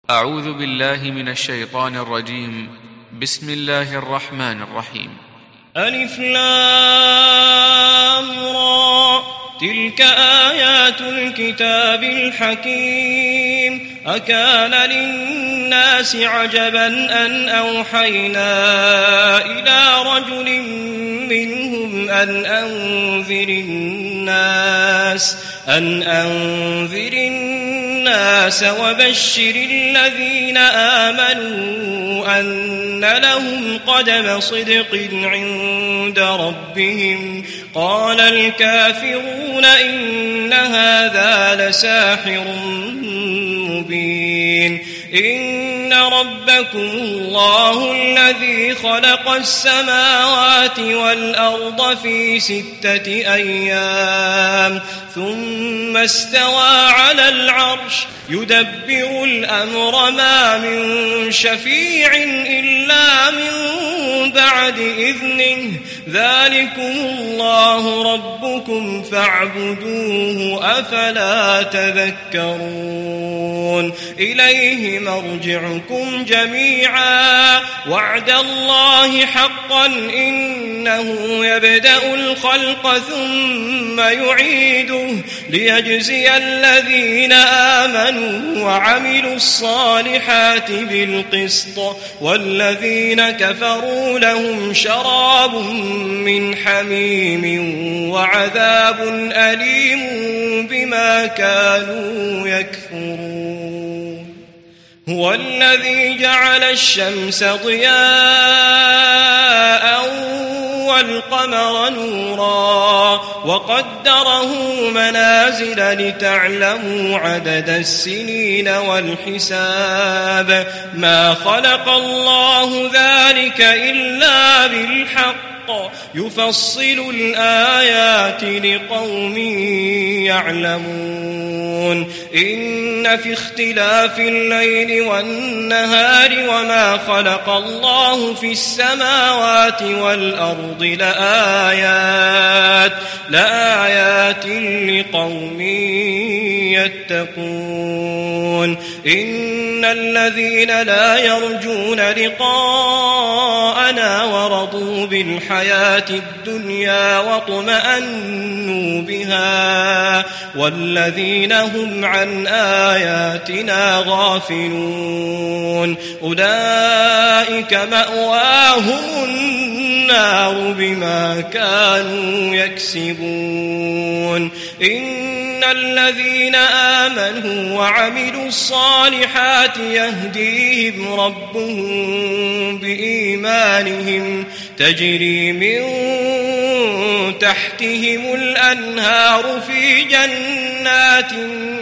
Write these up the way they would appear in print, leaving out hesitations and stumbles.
أعوذ بالله من الشيطان الرجيم. بسم الله الرحمن الرحيم. ألف لام را، تلك آيات الكتاب الحكيم. أكان للناس عجبا أن أوحينا إلى رجل منهم أن أنذر الناس وبشر الذين آمنوا أن لهم قدم صدق عند ربهم. قال الكافرون إن هذا لساحر مبين. إن ربكم الله الذي خلق السماوات والأرض في 6 أيام ثم استوى على العرش يدبر الأمر ما من شفيع إلا من بعد إذنه. ذلكم الله ربكم فاعبدوه أفلا تذكرون. إليه مرجعكم جميعا وعد الله حقا إنه يبدأ الخلق ثم يعيده ليجزي الذين آمنوا وعملوا الصالحات بالقسط والذين كفروا لهم شراب من حميم وعذاب أليم بما كانوا يكفرون. هو الذي جعل الشمس ضياء والقمر نورا وقدره منازل لتعلموا عدد السنين والحساب. ما خلق الله ذلك إلا بالحق يفصل الآيات لقوم يعلمون. إن في اختلاف الليل والنهار وما خلق الله في السماوات والأرض لآيات لقوم يتقون. إن الذين لا يرجون لقاءنا ورضوا بالحياة الدنيا واطمأنوا بها والذين هم عن آياتنا غافلون أولئك مأواهم النار بما كانوا يكسبون. إن الذين آمنوا وعملوا الصالحات يهديهم ربهم بإيمانهم تجري من تحتهم الأنهار في جنات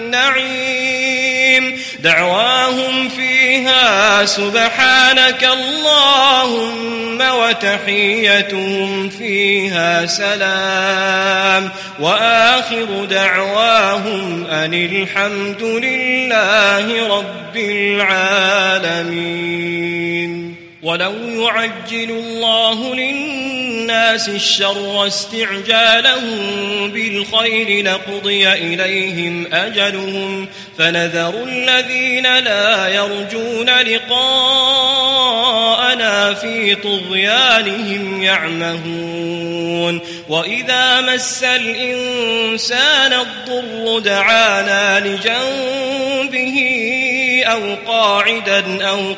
النعيم دعواهم فيها سبحانك اللهم وتحيتهم فيها سلام وآخر دعواهم أن الحمد لله رب العالمين. ولو يعجل الله للناس الشر استعجالهم بالخير لقضي إليهم أجلهم فنذر الذين لا يرجون لقاءنا في طغيانهم يعمهون. وإذا مس الإنسان الضر دعانا لجنبه أو قاعدا أو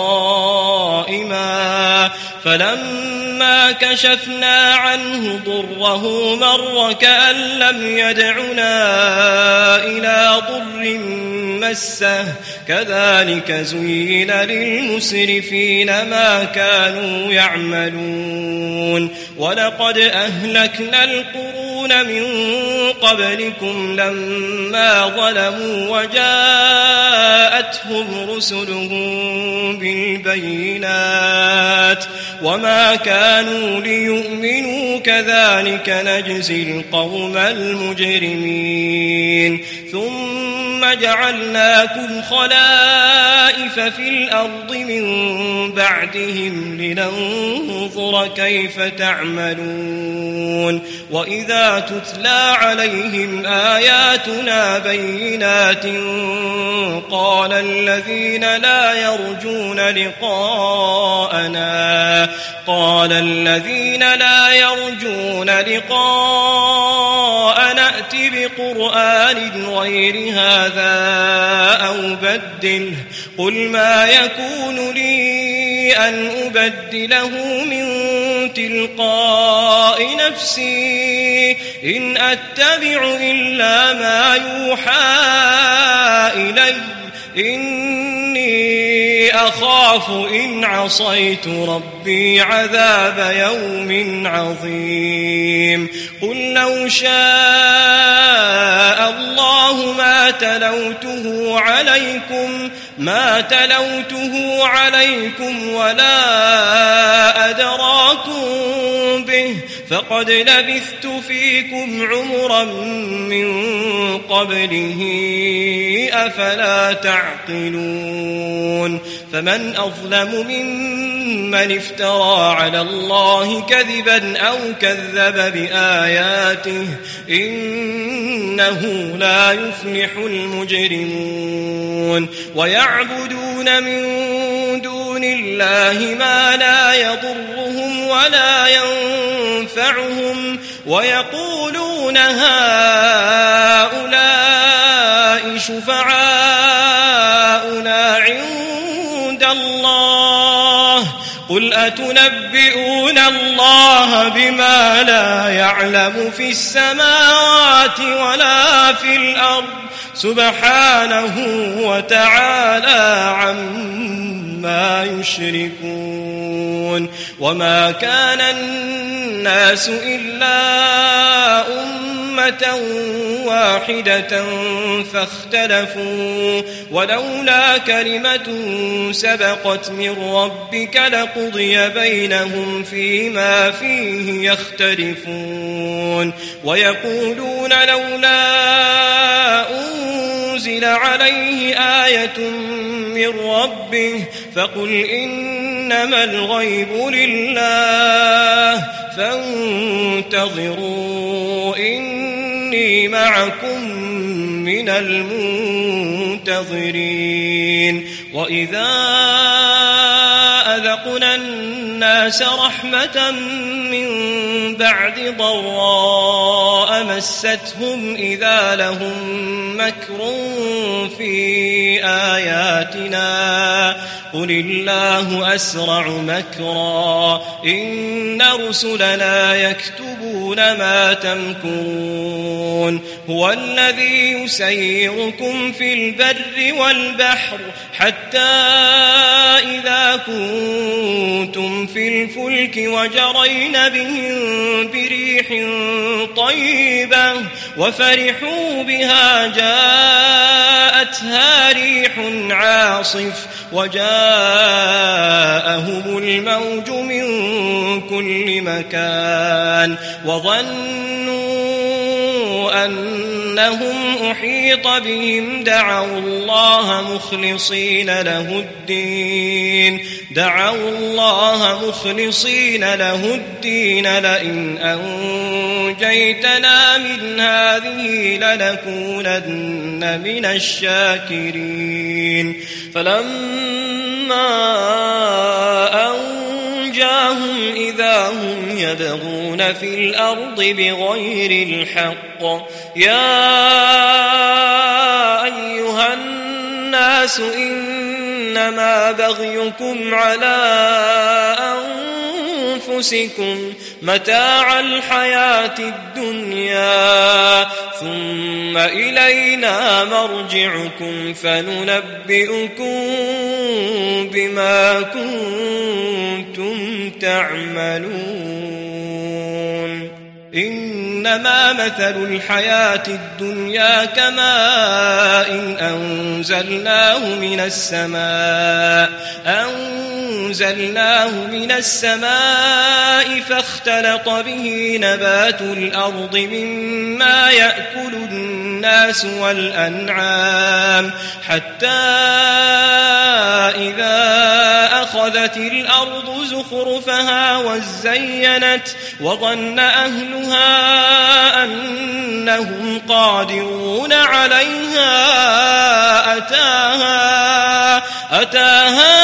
قائما فلما كشفنا عنه ضره مر كأن لم يدعنا إلى ضر مسه كذلك زين للمسرفين ما كانوا يعملون. ولقد أهلكنا القرون من قبلكم لما ظلموا وجاءتهم رسلهم بالبينات وما كانوا ليؤمنوا كذلك نجزي القوم المجرمين. ثم جعلناكم خلائف نستخلف في الأرض من بعدهم لننظر كيف تعملون وإذا تتلى عليهم آياتنا بينات قال الذين لا يرجون لقاءنا ائت بقرآن غير هذا أو بدله قل ما يكون لي أن أبدله من تلقاء نفسي إن أتبع إلا ما يوحى إلي إني أخاف إن عصيت ربي عذاب يوم عظيم قل لو شاء الله ما تلوته عليكم ولا أدراكم به فقد لبثت فيكم عمرا من قبله أفلا تعقلون فمن أظلم ممن افترى على الله كذبا أو كذب بآياته إنه لا يفلح المجرمون ويعبدون من دون الله ما لا يضرهم ولا ينفعهم ويقولون هؤلاء شفعاؤنا عند الله قل أتنبئون الله بما لا يعلم في السماوات ولا في الأرض سبحانه وتعالى عما يشركون وما كان الناس إلا أمة واحدة فاختلفوا ولولا كلمة سبقت من ربك لقضي بينهم فيما فيه يختلفون ويقولون لولا أنزل عليه آية من ربه فقل إنما الغيب لله فانتظروا إني معكم من المنتظرين وإذا أذقنا الناس رحمة من بعد ضراء مستهم إذا لهم مكر في آياتنا قل الله أسرع مكرا إن رسلنا يكتبون ما تمكرون هو الذي يسيركم في البر والبحر حتى إذا كنتم في الفلك وجرين بهم بريح طيبة وفرحوا بها جاءتها ريح عاصف وجاءهم الموج من كل مكان وظنوا أنهم أحيط بهم دعوا الله مخلصين له الدين لئن أنجيتنا من هذه لنكونن من الشاكرين فلما أنجاهم إذا هم يبغون في الأرض بغير الحق يا أيها الناس إنما بغيكم على أنفسكم متاع الحياة الدنيا ثم إلينا مرجعكم فننبئكم بما كنتم تعملون إنما مثل الحياة الدنيا كماء أنزلناه من السماء فاختلط به نبات الأرض مما يأكل الناس والأنعام حتى واتخذت الأرض زخرفها وزينت وظن أهلها أنهم قادرون عليها أتاها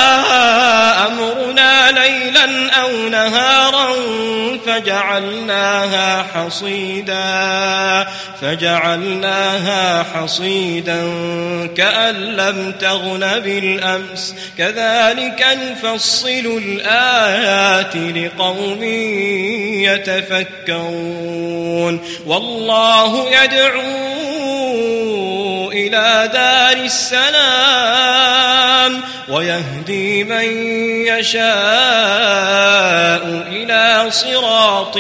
أمرنا ليلا أو نهارا فجعلناها حصيدا كأن لم تغن بالأمس كذلك نفصل الآيات لقوم يتفكرون والله يدعو إلى دار السلام ويهدي من يشاء إلى صراط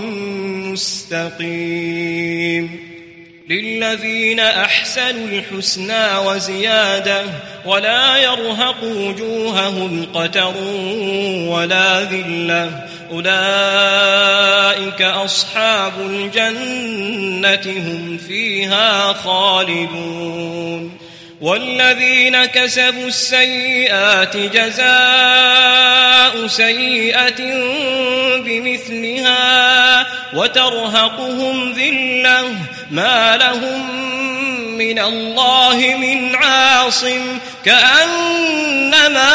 مستقيم للذين أحسنوا الحسنى وزيادة ولا يرهق وجوههم قتر ولا ذلة أولئك أصحاب الجنة هم فيها خالدون والذين كسبوا السيئات جزاء سيئة بمثلها وترهقهم ذلة ما لهم من الله من عاصم كأنما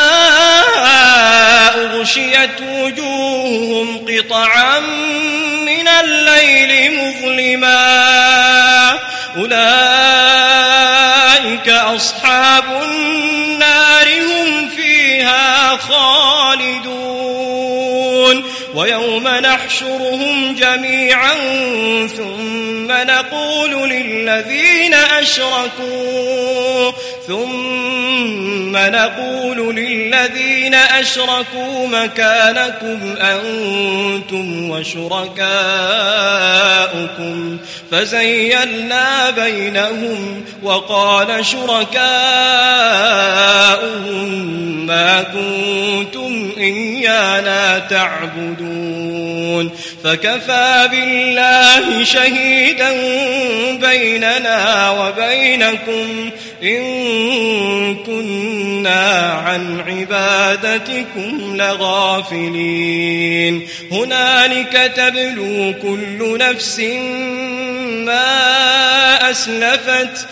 أغشيت وجوههم قطعا من الليل مظلما أولئك أصحاب النار هم فيها خالدون ويوم نحشرهم جميعا ثم نقول للذين أشركوا مكانكم أنتم وشركاؤكم فزيلنا بينهم وقال شركاؤهم ما كنتم إيانا تعبدون فكفى بالله شهيدا بيننا وبينكم إن كنا عن عبادتكم لغافلين هنالك تبلو كل نفس ما أسلفت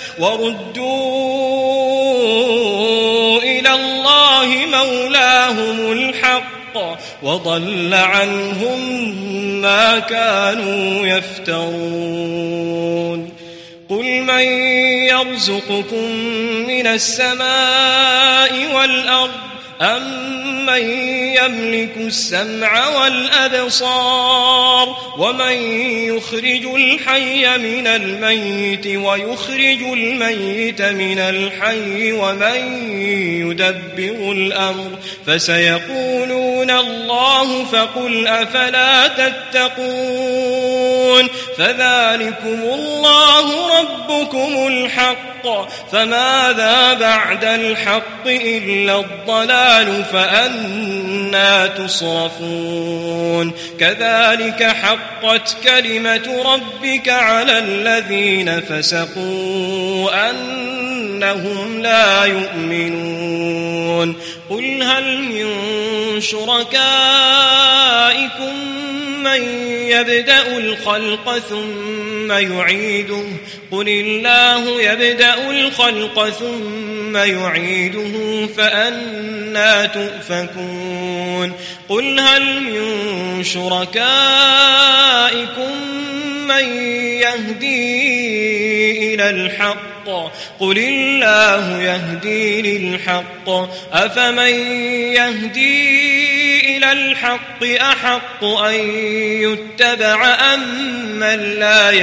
وردوا إلى الله مولاهم الحق وضل عنهم ما كانوا يفترون قل من يرزقكم من السماء والأرض أمن يملك السمع والأبصار ومن يخرج الحي من الميت ويخرج الميت من الحي ومن يدبر الأمر فسيقولون الله فقل أفلا تتقون فذلكم الله ربكم الحق فماذا بعد الحق إلا الضلال فأنى تصرفون كذلك حقت كلمة ربك على الذين فسقوا أنهم لا يؤمنون قل هل من شركائكم من يبدأ الخلق ثم يعيده قل الله يبدأ الخلق ثم يعيده فأنى تؤفكون قل هل من شركائكم من يهدي إلى الحق قل الله يهدي للحق أفمن يهدي إلى الحق أحق أن يتبع أمن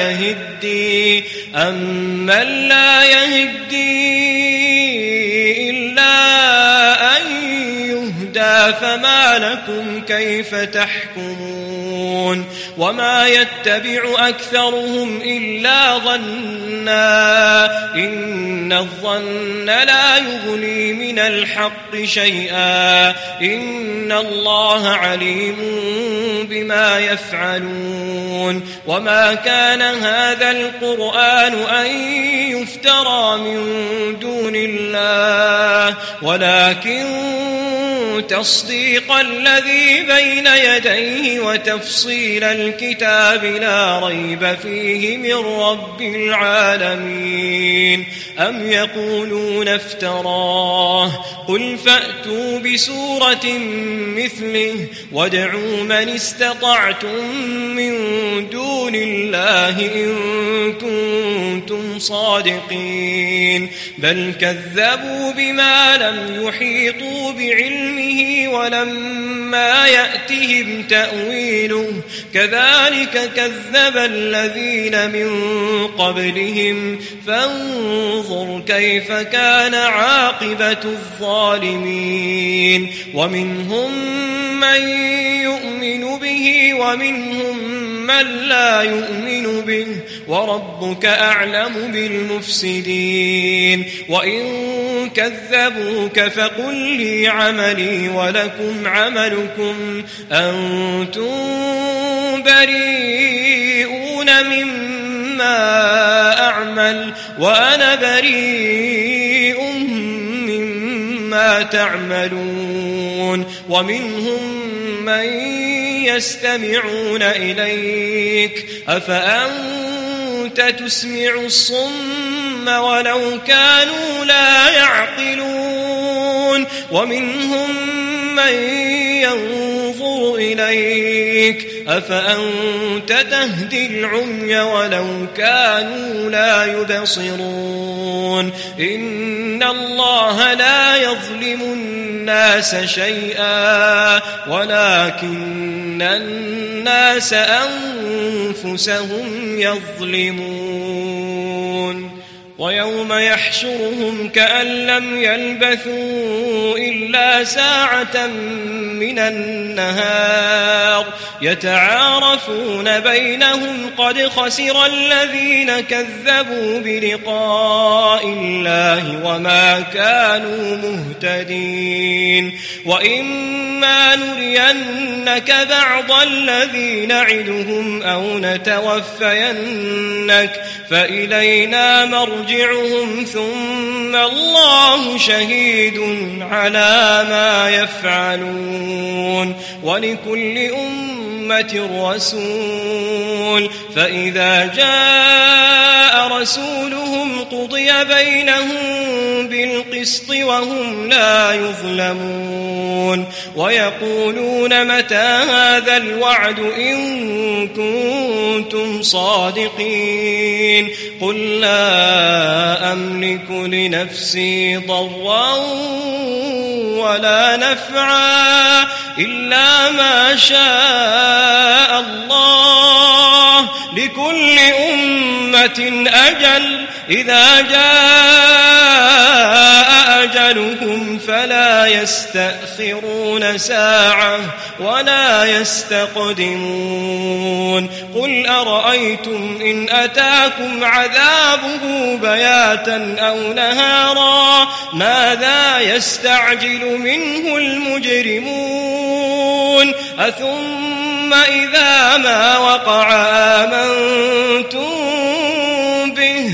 لا يهدي إلا أن يهدى فما لكم كيف تحكمون وما يتبع أكثرهم إلا ظنا إن الظن لا يغني من الحق شيئا إن الله عليم بما يفعلون وما كان هذا القرآن أن يفترى من دون الله ولكن تصديق الذي بين يديه وتفصيل الكتاب لا ريب فيه من رب العالمين. أم يقولون افتراه قل فأتوا بسورة مثله وادعوا من استطعتم من دون الله إن كنتم صادقين. بل كذبوا بما لم يحيطوا بعلمه ولما يأتهم تأويله كذلك كذب الذين من قبلهم فانظر كيف كان عاقبة الظالمين. ومنهم من يؤمن به ومنهم من لا يؤمن به وربك أعلم بالمفسدين. وإن كذبوك فقل لي عملي ولكم عملكم أنتم بريئون مما أعمل وأنا بريء مما تعملون. ومنهم من يستمعون إليك أفأنت تسمع الصم ولو كانوا لا يعقلون. ومنهم من ينظر إليك أفأنت تهدي العمي ولو كانوا لا يبصرون. إن الله لا يظلم الناس شيئا ولكن الناس أنفسهم يظلمون. ويوم يحشرهم كأن لم يلبثوا إلا ساعة من النهار يتعارفون بينهم قد خسر الذين كذبوا بلقاء الله وما كانوا مهتدين. وإما نرينك بعض الذي نعدهم أو نتوفينك فإلينا مرجعهم ثم الله شهيد على ما يفعلون. ولكل أمة رسول فإذا جاء رسولهم قضي بينهم بالقسط وهم لا يظلمون. ويقولون متى هذا الوعد إن كنتم صادقين. قل لا أملك لنفسي ضرا ولا نفعا إلا ما شاء الله لكل أمة أجل إذا جاء أجلهم فلا يستأخرون ساعة ولا يستقدمون. قل أرأيتم إن أتاكم عذابه بياتا أو نهارا ماذا يستعجل منه المجرمون أثم إذا ما وقع آمنتم به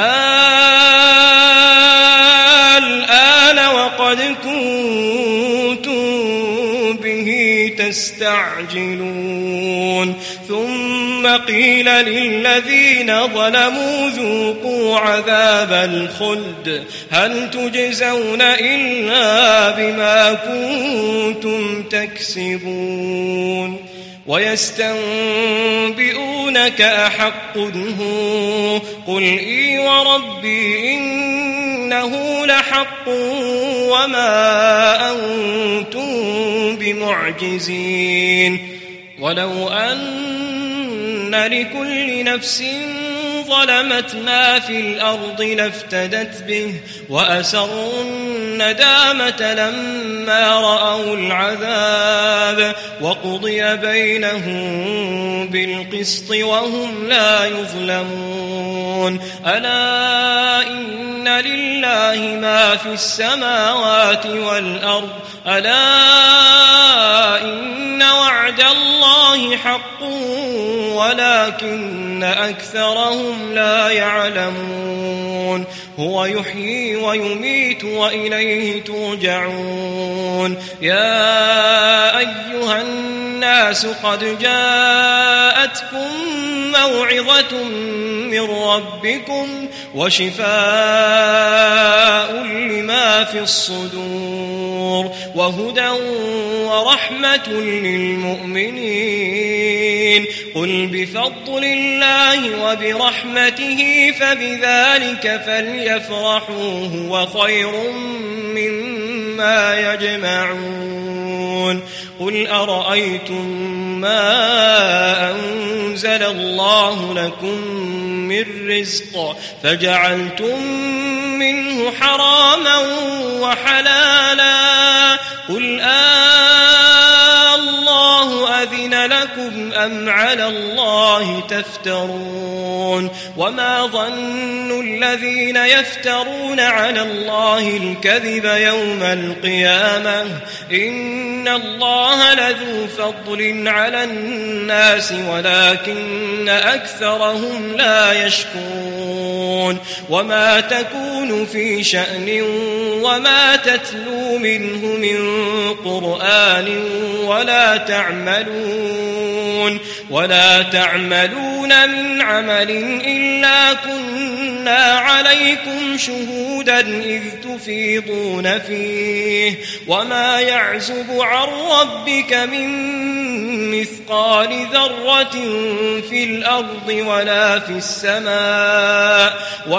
الآن وقد كنتم به تستعجلون. ثم قيل للذين ظلموا ذوقوا عذاب الخلد هل تجزون إلا بما كنتم تكسبون. ويستنبئونك أحق هو قل إي وربي إنه لحق وما أنتم بمعجزين. ولو أن لكل نفس ظلمت ما في الأرض لافتدت به وأسروا الندامة لما رأوا العذاب وقضي بينهم بالقسط وهم لا يظلمون. ألا إن لله ما في السماوات والأرض ألا إن وعد الله حق ولكن أكثرهم لا يعلمون هو يحيي ويميت وإليه ترجعون يا أيها الناس قد جاءتكم موعظة من ربكم وشفاء لما في الصدور وهدى ورحمة للمؤمنين قل بفضل الله وبرحمته فبذلك فليفرحوا هو خير مما يجمعون قل أرأيتم ما أنزل الله لكم من رزق فجعلتم منه حراما وحلالا قل الله أذن لكم أم على الله تفترون وما ظن الذين يفترون على الله الكذب يوم القيامة إن الله لذو فضل على الناس ولكن أكثرهم لا يشكرون وما تكون في شأن وما تتلو منه من قرآن ولا تعملون من عمل إلا كنا عليكم شهودا إذ تفيضون فيه وما يعزب عن ربك من مثقال ذرة في الأرض ولا في السماء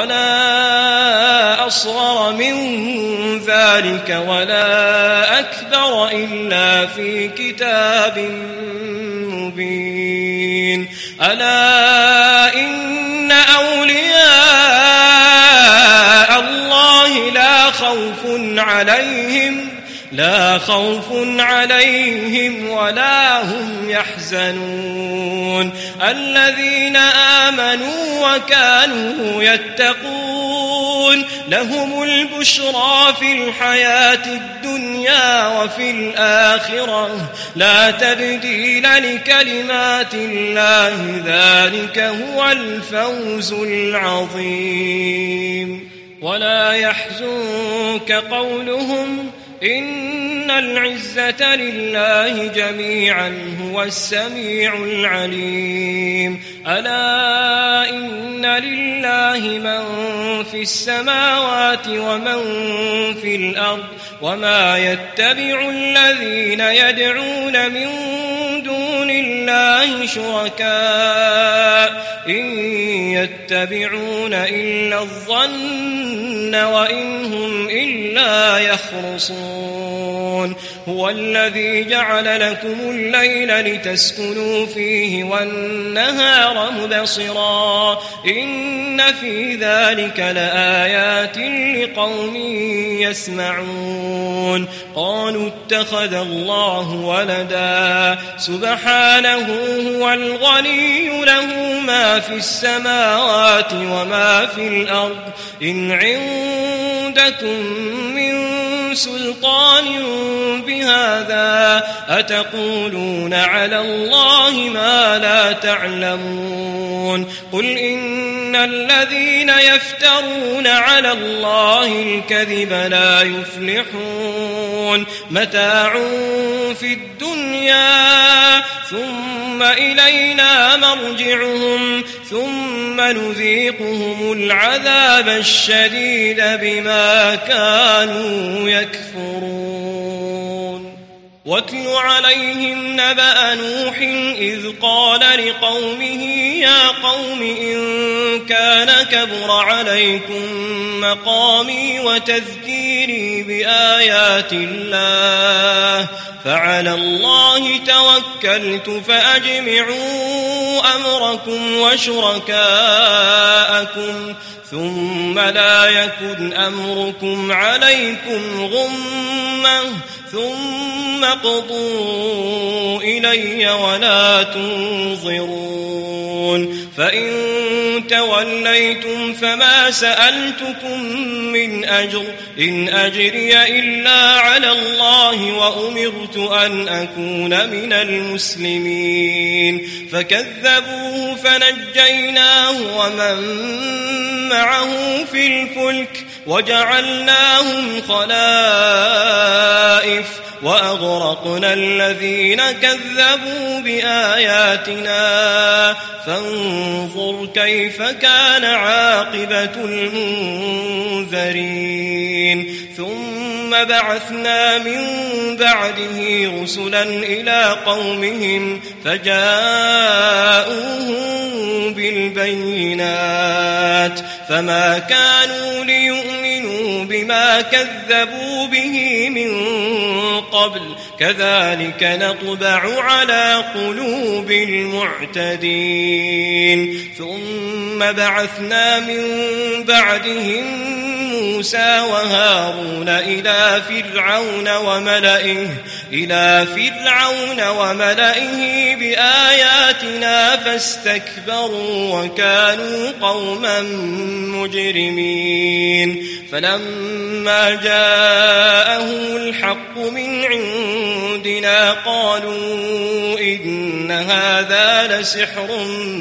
ولا أصغر من ذلك ولا أكبر إلا في كتاب مبين ألا إن أولياء الله لا خوف عليهم ولا هم يحزنون الذين آمنوا وكانوا يتقون لهم البشرى في الحياة الدنيا وفي الآخرة لا تبديل لكلمات الله ذلك هو الفوز العظيم ولا يحزنك قولهم إن العزة لله جميعا هو السميع العليم ألا إن لله من في السماوات ومن في الأرض وما يتبع الذين يدعون من دون الله شركاء إن يتبعون إلا الظن وإن هم إلا يخرصون هو الذي جعل لكم الليل لتسكنوا فيه والنهار مبصرا إن في ذلك لآيات لقوم يسمعون قالوا اتخذ الله ولدا سبحانه هو الغني له ما في السماوات وما في الأرض إن عندكم من سلطان بهذا أتقولون على الله ما لا تعلمون قل إن الذين يفترون على الله الكذب لا يفلحون متاع في الدنيا ثم إلينا مرجعهم ثم نذيقهم العذاب الشديد بما كانوا يكفرون واتل عليهم نبأ نوح إذ قال لقومه يا قوم إن كان كبر عليكم مقامي وتذكيري بآيات الله فعلى الله توكلت فأجمعوا أمركم وشركاءكم ثم لا يكن أمركم عليكم غمة ثم اقضوا إلي ولا تنظرون فإن توليتم فما سألتكم من أجر إن أجري إلا على الله وأمرت أن أكون من المسلمين فكذبوه فنجيناه ومن معه في الفلك وجعلناهم خلائف وأغرقنا الذين كذبوا بآياتنا فانظر كيف كان عاقبة المنذرين ثم بعثنا من بعده رسلا إلى قومهم فجاءوهم بالبينات فما كانوا ليؤمنوا بما كذبوا به من قبل كذلك نطبع على قلوب المعتدين ثم بعثنا من بعدهم موسى وهارون إلى فرعون وملئه بآياتنا فاستكبروا وكانوا قوما مجرمين فلما جاءهم الحق من عندنا قالوا إن هذا لسحر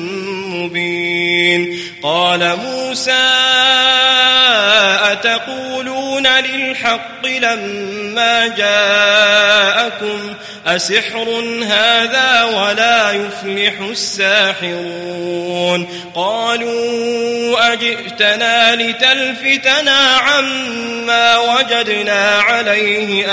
مبين قال موسى أتقولون للحق لما جاءكم أسحر هذا ولا يفلح الساحرون قالوا أجئتنا لتلفتنا عما وجدنا عليه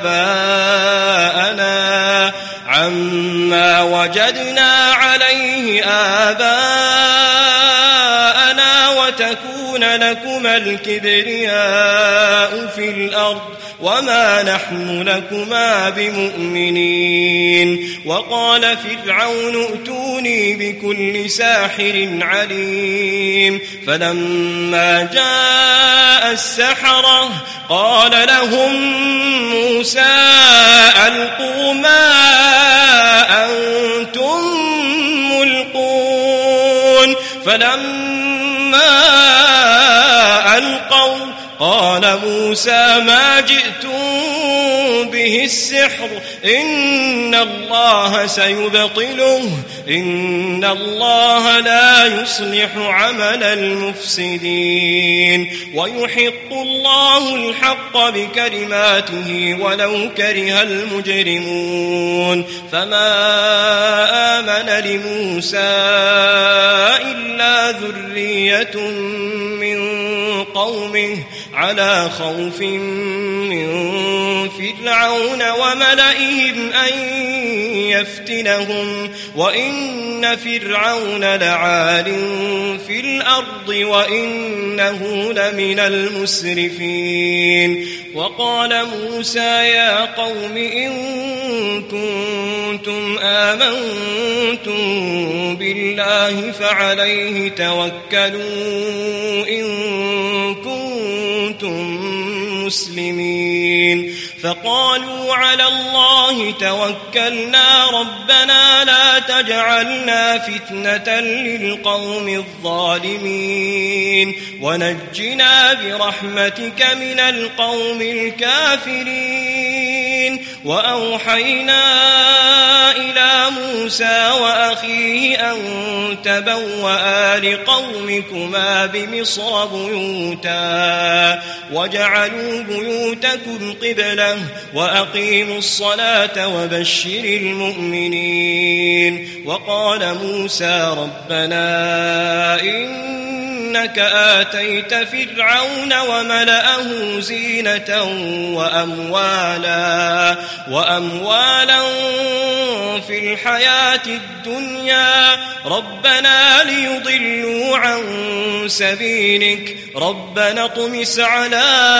آباءنا وتكون لكما الكبرياء في الأرض وما نحن لكما بمؤمنين وقال فرعون ائتوني بكل ساحر عليم فلما جاء السحرة قال لهم موسى ألقوا ما أنتم ملقون فلما ألقوا قال موسى ما جئتم به السحر إن الله سيبطله إن الله لا يصلح عمل المفسدين ويحق الله الحق بكلماته ولو كره المجرمون فما آمن لموسى إلا ذرية من قومه على خوف من فرعون وملئهم أن يفتنهم وإن فرعون لعال في الأرض وإنه لمن المسرفين وقال موسى يا قوم إن كنتم آمنتم بالله فعليه توكلوا إن كنتم مسلمين فقالوا على الله توكلنا ربنا لا تجعلنا فتنة للقوم الظالمين ونجنا برحمتك من القوم الكافرين وأوحينا إلى موسى وأخيه أن تبوأ لقومكما بمصر بيوتا واجعلوا بيوتكم قبلة وأقيموا الصلاة وبشر المؤمنين وقال موسى ربنا إنك آتيت فرعون وملأه زينة وأموالا في الحياة الدنيا ربنا ليضلوا عن سبيلك ربنا اطمس على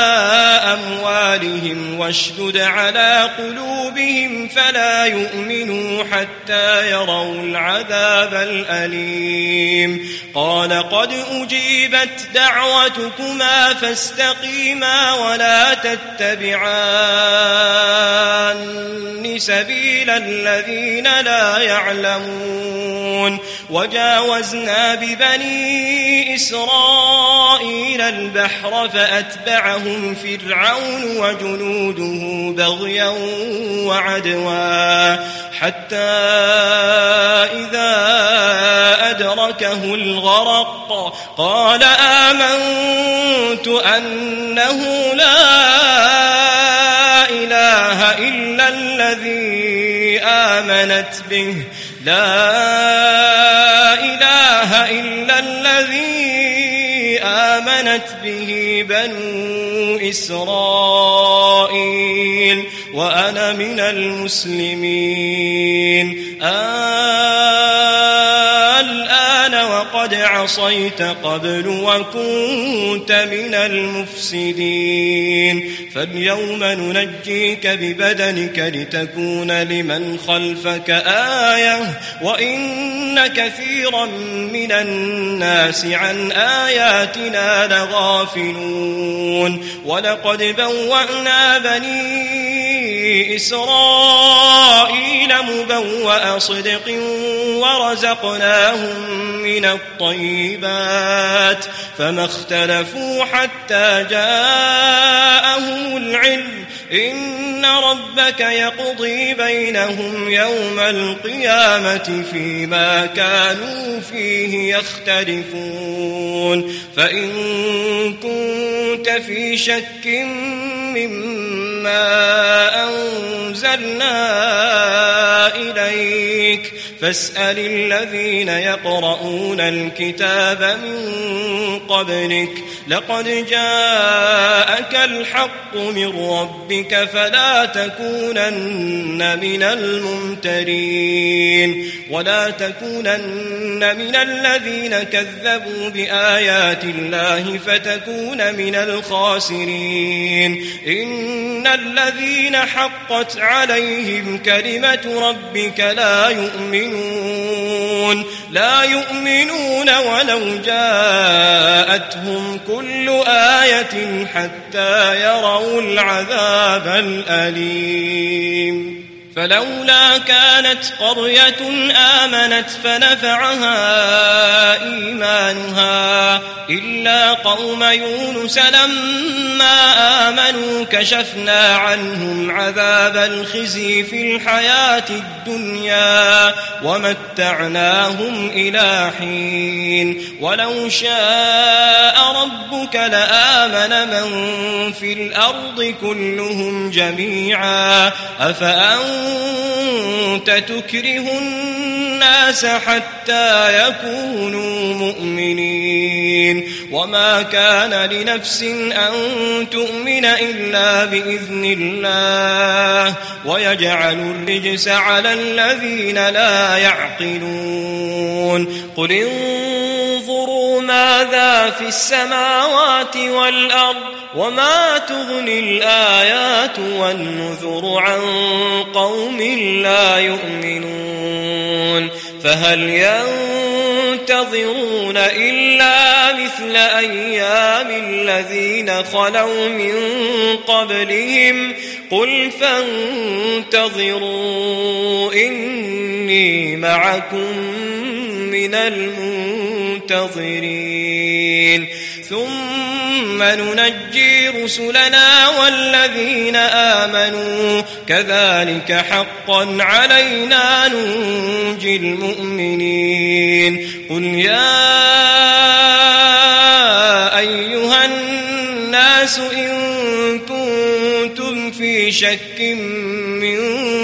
أموالهم واشدد على قلوبهم فلا يؤمنوا حتى يروا العذاب الأليم قال قد أجيبت دعوتكما فاستقيما ولا تتبعان سبيل الذين لا يعلمون وجاوزنا ببني إسرائيل البحر فأتبعهم فرعون وجنوده بغيا وعدوا حتى إذا أدركه الغرق قال آمنت أنه لا إله إلا الذي آمنت به بنو إسرائيل وأنا من المسلمين الآن وقد عصيت قبل وكنت من المفسدين فاليوم ننجيك ببدنك لتكون لمن خلفك آية وإن كثيرا من الناس عن آياتنا لغافلون ولقد بوأنا بني إسرائيل مبوأ صدق ورزقناهم من الطيبات فما اختلفوا حتى جاءهم العلم إن ربك يقضي بينهم يوم القيامة فيما كانوا فيه يختلفون فإن كنت في شك مما أنزلنا إليك فاسأل الذين يقرؤون الكتاب من قبلك لقد جاءك الحق من ربك فلا تكونن من الممترين ولا تكونن من الذين كذبوا بآيات الله فتكون من الخاسرين إن الذين حقت عليهم كلمة ربك لا يؤمنون ولو جاءتهم كل آية حتى يروا العذاب الأليم فلولا كانت قرية آمنت فنفعها إيمانها إلا قوم يونس لما آمنوا كشفنا عنهم عذاب الخزي في الحياة الدنيا ومتعناهم إلى حين ولو شاء ربك لآمن من في الأرض كلهم جميعا أفأنت تكره الناس حتى يكونوا مؤمنين وما كان لنفس أن تؤمن إلا بإذن الله ويجعل الرجس على الذين لا يعقلون قل انظروا ماذا في السماوات والأرض وما تغني الآيات والنذر عن قوم لا يؤمنون فهل ينتظرون إلا مثل أيام الذين خلوا من قبلهم قل فانتظروا إني معكم من المنتظرين ثم ننجي رسلنا والذين آمنوا كذلك حقا علينا ننجي المؤمنين قل يا أيها الناس إن كنتم في شك من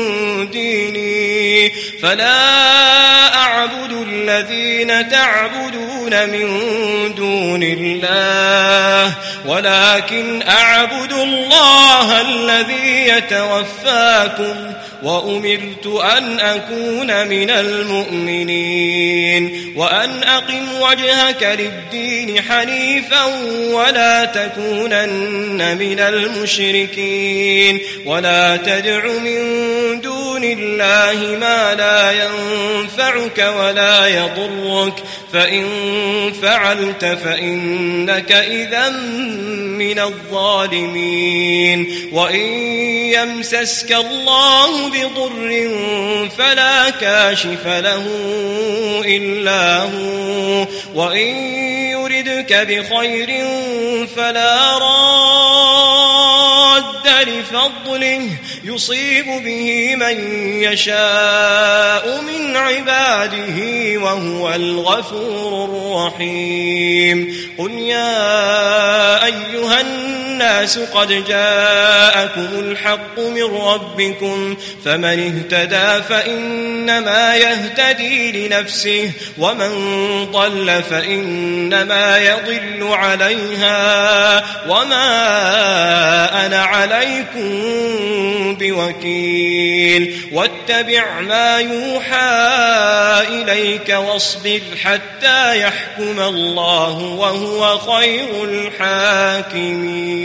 ديني فلا أعبد الذين تعبدون من دون الله ولكن أعبد الله الذي يتوفاكم وأمرت أن أكون من المؤمنين وأن أقم وجهك للدين حنيفا ولا تكونن من المشركين ولا تدع من دون الله ما لا ينفعك ولا يضرك فإن فعلت فإنك إذا من الظالمين وإن يمسسك الله بضر فلا كاشف له إلا هو وإن يردك بخير فلا راد لفضله يصيب به من يشاء من عباده وهو الغفور الرحيم قل يا أيها الناس قد جاءكم الحق من ربكم فمن اهتدى فإنما يهتدي لنفسه ومن ضل فإنما يضل عليها وما أنا عليكم بوكيل واتبع ما يوحى إليك واصبر حتى يحكم الله وهو خير الحاكمين